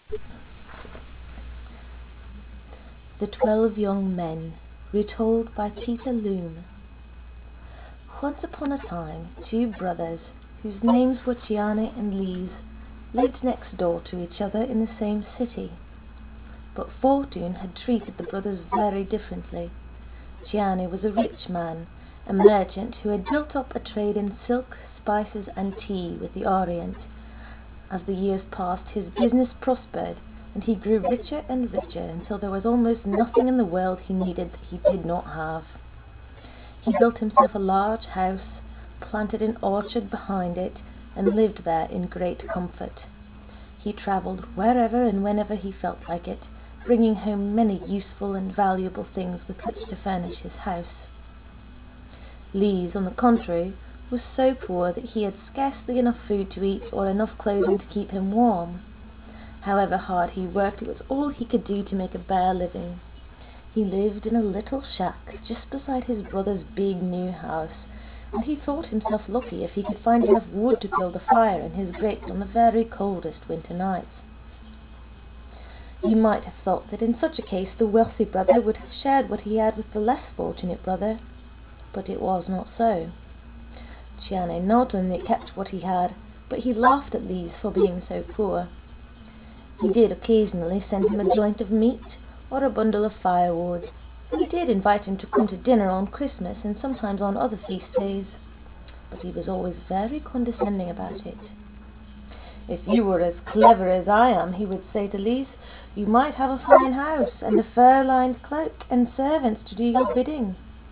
The 12 Young Men, retold by Peter Loom. Once upon a time, two brothers, whose names were Ciane and Lise, lived next door to each other in the same city. But fortune had treated the brothers very differently. Ciane was a rich man, a merchant who had built up a trade in silk, spices and tea with the Orient. As the years passed, his business prospered, and he grew richer and richer until there was almost nothing in the world he needed that he did not have. He built himself a large house, planted an orchard behind it, and lived there in great comfort. He travelled wherever and whenever he felt like it, bringing home many useful and valuable things with which to furnish his house. Lise, on the contrary, was so poor that he had scarcely enough food to eat or enough clothing to keep him warm. However hard he worked, it was all he could do to make a bare living. He lived in a little shack just beside his brother's big new house, and he thought himself lucky if he could find enough wood to build a fire in his grate on the very coldest winter nights. You might have thought that in such a case the wealthy brother would have shared what he had with the less fortunate brother, but it was not so. Ciane not only kept what he had, but he laughed at Lise for being so poor. He did occasionally send him a joint of meat or a bundle of firewood, and he did invite him to come to dinner on Christmas and sometimes on other feast days, but he was always very condescending about it. "If you were as clever as I am," he would say to Lise, "you might have a fine house and a fur-lined cloak and servants to do your bidding."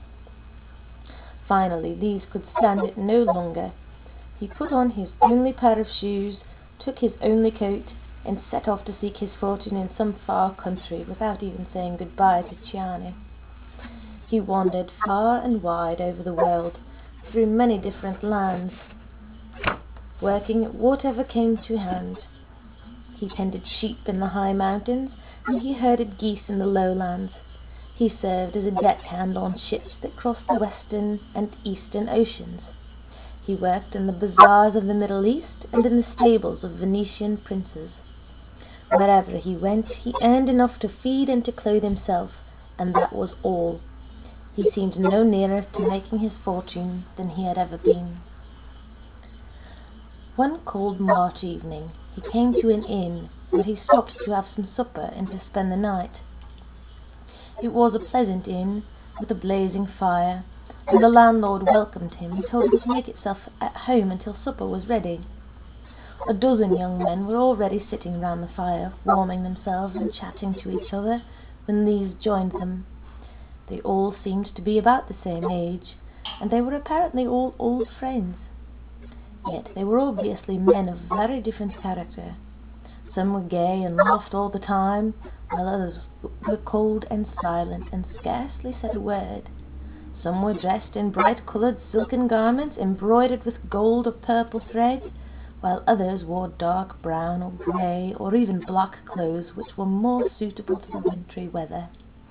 Finally, Lise could stand it no longer. He put on his only pair of shoes, took his only coat, and set off to seek his fortune in some far country without even saying goodbye to Ciane. He wandered far and wide over the world, through many different lands, working at whatever came to hand. He tended sheep in the high mountains, and he herded geese in the lowlands. He served as a deckhand on ships that crossed the western and eastern oceans. He worked in the bazaars of the Middle East and in the stables of Venetian princes. Wherever he went, he earned enough to feed and to clothe himself, and that was all. He seemed no nearer to making his fortune than he had ever been. One cold March evening, he came to an inn, where he stopped to have some supper and to spend the night. It was a pleasant inn, with a blazing fire, and the landlord welcomed him and told him to make himself at home until supper was ready. A dozen young men were already sitting round the fire, warming themselves and chatting to each other, when Lise joined them. They all seemed to be about the same age, and they were apparently all old friends. Yet they were obviously men of very different character. Some were gay and laughed all the time, while others were cold and silent and scarcely said a word. Some were dressed in bright-coloured silken garments embroidered with gold or purple thread, while others wore dark brown or grey or even black clothes which were more suitable to the wintry weather.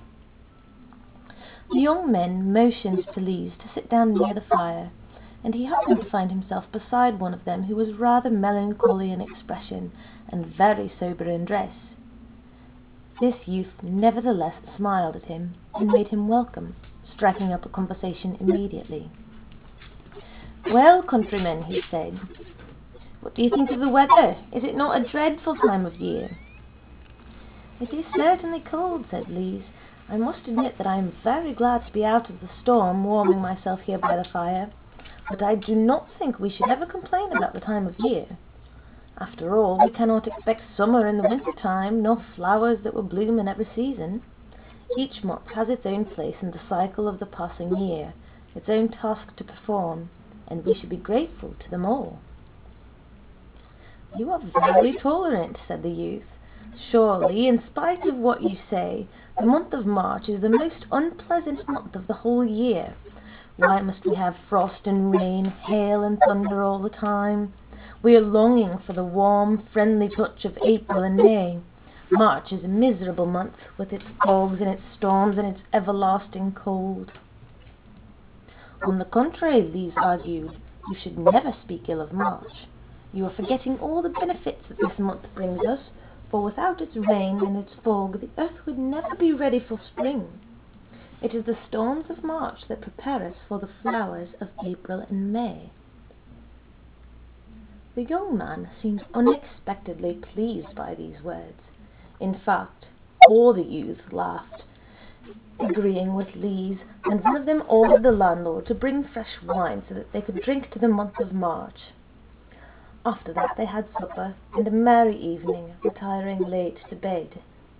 The young men motioned to Lise to sit down near the fire, and he happened to find himself beside one of them who was rather melancholy in expression and very sober in dress. This youth nevertheless smiled at him and made him welcome, striking up a conversation immediately. "Well, countryman," he said, "what do you think of the weather? Is it not a dreadful time of year?" "It is certainly cold," said Lise. "I must admit that I am very glad to be out of the storm, warming myself here by the fire. But I do not think we should ever complain about the time of year. After all, we cannot expect summer in the winter time, nor flowers that will bloom in every season. Each month has its own place in the cycle of the passing year, its own task to perform, and we should be grateful to them all." "You are very tolerant," said the youth. "Surely, in spite of what you say, the month of March is the most unpleasant month of the whole year. Why must we have frost and rain, hail and thunder all the time? We are longing for the warm, friendly touch of April and May. March is a miserable month, with its fogs and its storms and its everlasting cold." "On the contrary," Lise argued, "you should never speak ill of March. You are forgetting all the benefits that this month brings us, for without its rain and its fog the earth would never be ready for spring. It is the storms of March that prepare us for the flowers of April and May." The young man seemed unexpectedly pleased by these words. In fact, all the youths laughed, agreeing with Lise, and one of them ordered the landlord to bring fresh wine so that they could drink to the month of March. After that they had supper and a merry evening, retiring late to bed.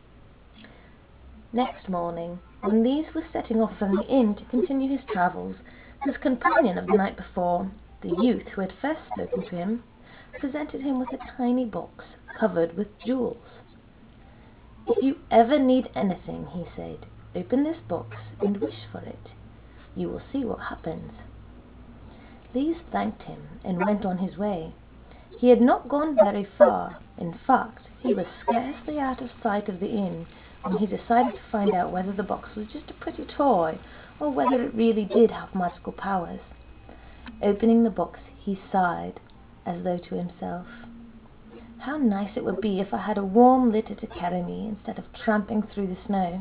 Next morning, when Lise was setting off from the inn to continue his travels, his companion of the night before, the youth who had first spoken to him, presented him with a tiny box covered with jewels. "If you ever need anything," he said, "open this box and wish for it. You will see what happens." Lise thanked him and went on his way. He had not gone very far. In fact, he was scarcely out of sight of the inn when he decided to find out whether the box was just a pretty toy or whether it really did have magical powers. Opening the box, he sighed, as though to himself, "How nice it would be if I had a warm litter to carry me instead of tramping through the snow."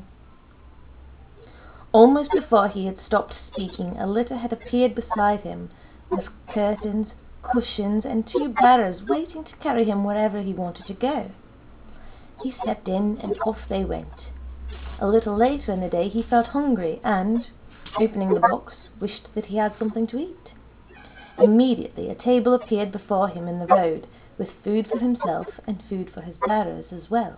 Almost before he had stopped speaking, a litter had appeared beside him, with curtains, cushions, and 2 bearers waiting to carry him wherever he wanted to go. He stepped in, and off they went. A little later in the day he felt hungry, and, opening the box, wished that he had something to eat. Immediately a table appeared before him in the road, with food for himself and food for his bearers as well.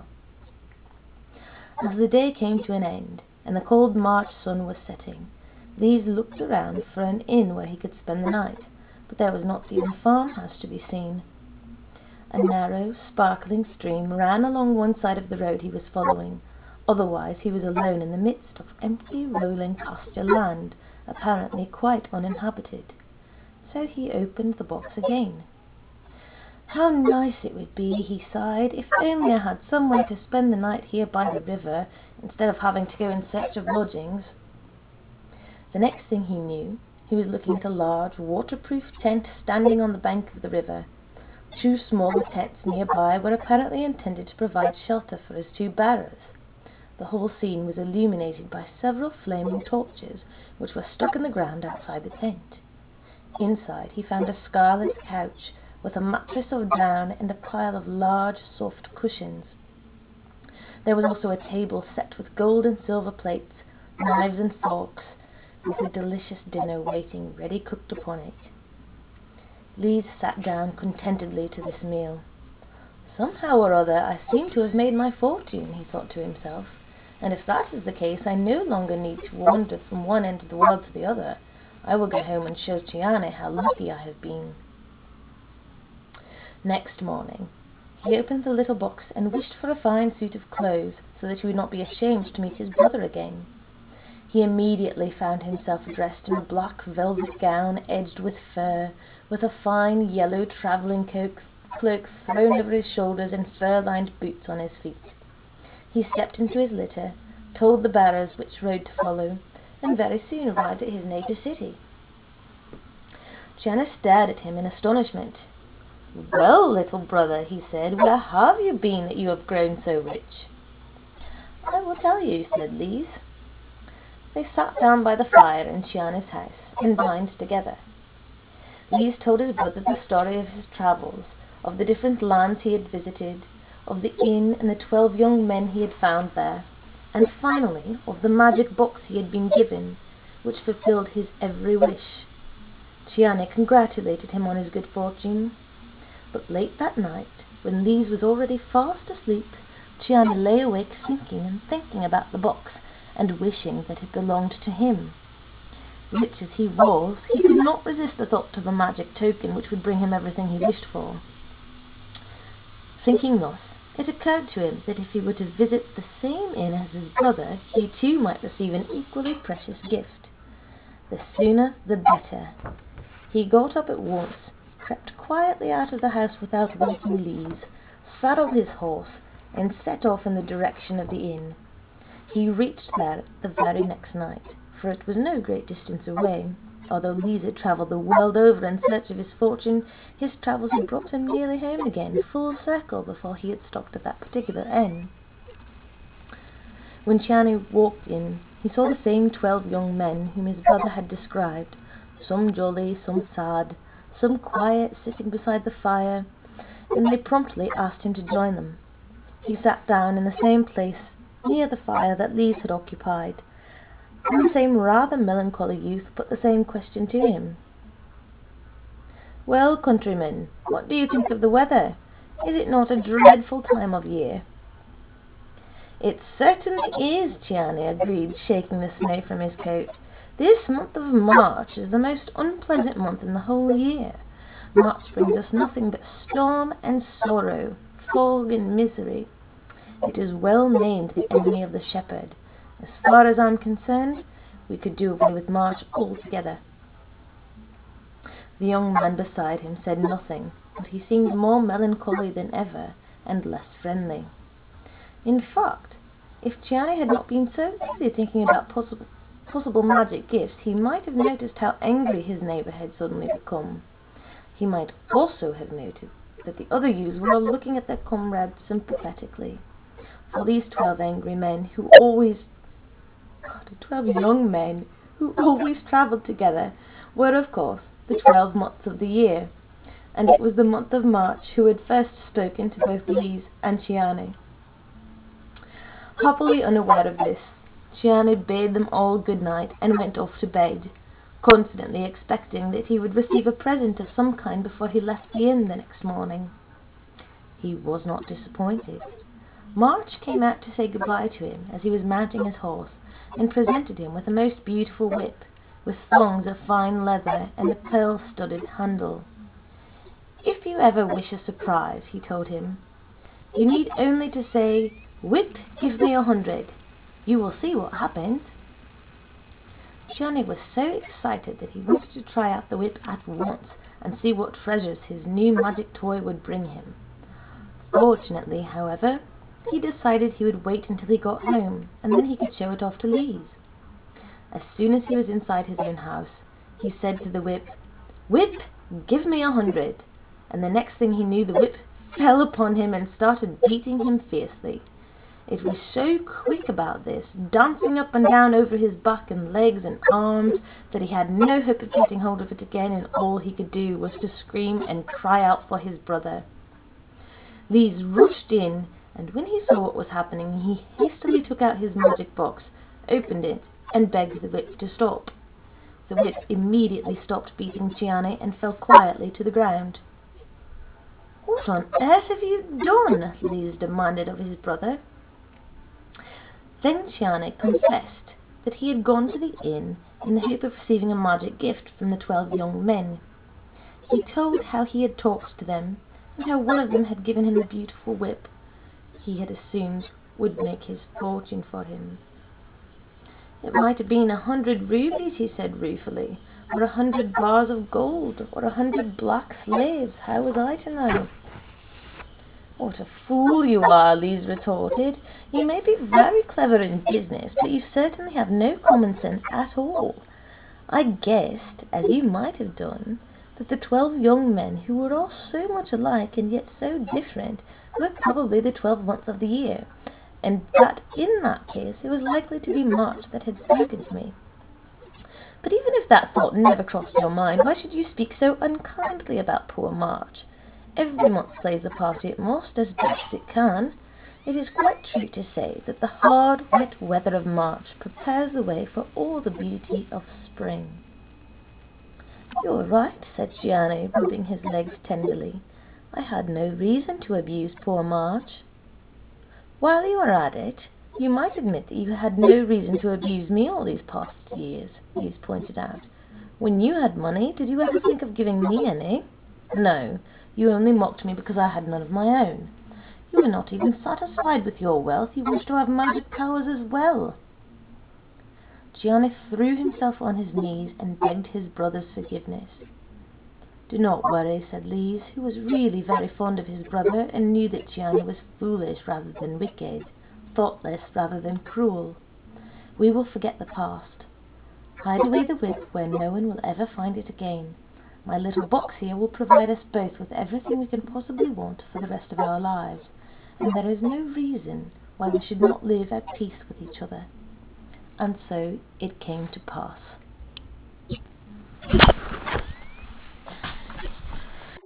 As the day came to an end, and the cold March sun was setting, Lise looked around for an inn where he could spend the night, but there was not even a farmhouse to be seen. A narrow, sparkling stream ran along one side of the road he was following, otherwise he was alone in the midst of empty, rolling pasture land, apparently quite uninhabited. So he opened the box again. "How nice it would be," he sighed, "if only I had somewhere to spend the night here by the river, instead of having to go in search of lodgings." The next thing he knew, he was looking at a large, waterproof tent standing on the bank of the river. 2 smaller tents nearby were apparently intended to provide shelter for his 2 bearers. The whole scene was illuminated by several flaming torches, which were stuck in the ground outside the tent. Inside he found a scarlet couch, with a mattress of down and a pile of large, soft cushions. There was also a table set with gold and silver plates, knives and forks, with a delicious dinner waiting ready cooked upon it. Lise sat down contentedly to this meal. "Somehow or other I seem to have made my fortune," he thought to himself, "and if that is the case I no longer need to wander from one end of the world to the other. I will go home and show Ciane how lucky I have been." Next morning, he opened the little box and wished for a fine suit of clothes, so that he would not be ashamed to meet his brother again. He immediately found himself dressed in a black velvet gown edged with fur, with a fine yellow travelling cloak thrown over his shoulders and fur-lined boots on his feet. He stepped into his litter, told the bearers which road to follow, and very soon arrived at his native city. Ciane stared at him in astonishment. "Well, little brother," he said, "where have you been that you have grown so rich?" "I will tell you," said Lise. They sat down by the fire in Ciane's house and dined together. Lise told his brother the story of his travels, of the different lands he had visited, of the inn and the 12 young men he had found there, and finally of the magic box he had been given, which fulfilled his every wish. Ciane congratulated him on his good fortune. But late that night, when Lise was already fast asleep, Ciane lay awake thinking and thinking about the box, and wishing that it belonged to him. Rich as he was, he could not resist the thought of a magic token which would bring him everything he wished for. Thinking thus, it occurred to him that if he were to visit the same inn as his brother, he too might receive an equally precious gift. The sooner the better. He got up at once, crept quietly out of the house without waking Lise, saddled his horse, and set off in the direction of the inn. He reached there the very next night, for it was no great distance away. Although Lise had travelled the world over in search of his fortune, his travels had brought him nearly home again, full circle, before he had stopped at that particular inn. When Cianne walked in, he saw the same 12 young men whom his brother had described, some jolly, some sad, some quiet, sitting beside the fire, and they promptly asked him to join them. He sat down in the same place near the fire that Lise had occupied, and the same rather melancholy youth put the same question to him. "Well, countryman, what do you think of the weather? Is it not a dreadful time of year?" "It certainly is," Cianne agreed, shaking the snow from his coat. "This month of March is the most unpleasant month in the whole year. March brings us nothing but storm and sorrow, fog and misery. It is well named the enemy of the shepherd. As far as I'm concerned, we could do away with March altogether." The young man beside him said nothing, but he seemed more melancholy than ever, and less friendly. In fact, if Cianne had not been so busy thinking about possible magic gifts, he might have noticed how angry his neighbour had suddenly become. He might also have noted that the other youths were all looking at their comrade sympathetically. For these 12 angry men, 12 young men who always travelled together, were of course the 12 months of the year, and it was the month of March who had first spoken to both Lise and Cianne. Happily unaware of this, Cianne bade them all good night and went off to bed, confidently expecting that he would receive a present of some kind before he left the inn the next morning. He was not disappointed. March came out to say goodbye to him as he was mounting his horse, and presented him with a most beautiful whip, with thongs of fine leather and a pearl-studded handle. "If you ever wish a surprise," he told him, "you need only to say, 'Whip, give me 100. You will see what happens.'" Cianne was so excited that he wanted to try out the whip at once and see what treasures his new magic toy would bring him. Fortunately, however, he decided he would wait until he got home, and then he could show it off to Lise. As soon as he was inside his own house, he said to the whip, "Whip, give me 100, and the next thing he knew the whip fell upon him and started beating him fiercely. It was so quick about this, dancing up and down over his back and legs and arms, that he had no hope of getting hold of it again, and all he could do was to scream and cry out for his brother. Lise rushed in, and when he saw what was happening, he hastily took out his magic box, opened it, and begged the whip to stop. The whip immediately stopped beating Cianne and fell quietly to the ground. "What on earth have you done?" Lise demanded of his brother. Then Cianne confessed that he had gone to the inn in the hope of receiving a magic gift from the 12 young men. He told how he had talked to them, and how one of them had given him a beautiful whip he had assumed would make his fortune for him. "It might have been 100 rubies," he said ruefully, "or 100 bars of gold, or 100 black slaves. How was I to know?" "What a fool you are," Lise retorted. "You may be very clever in business, but you certainly have no common sense at all. I guessed, as you might have done, that the 12 young men, who were all so much alike and yet so different, were probably the 12 months of the year, and that in that case it was likely to be March that had spoken to me. But even if that thought never crossed your mind, why should you speak so unkindly about poor March? Every month plays the part it must, as best it can. It is quite true to say that the hard, wet weather of March prepares the way for all the beauty of spring." "You're right," said Cianne, rubbing his legs tenderly. "I had no reason to abuse poor March." "While you are at it, you might admit that you had no reason to abuse me all these past years," Lise pointed out. "When you had money, did you ever think of giving me any? No, you only mocked me because I had none of my own. You were not even satisfied with your wealth, you wanted to have magic powers as well." Cianne threw himself on his knees and begged his brother's forgiveness. "Do not worry," said Lise, who was really very fond of his brother and knew that Cianne was foolish rather than wicked, thoughtless rather than cruel. "We will forget the past. Hide away the whip where no one will ever find it again. My little box here will provide us both with everything we can possibly want for the rest of our lives, and there is no reason why we should not live at peace with each other." And so it came to pass.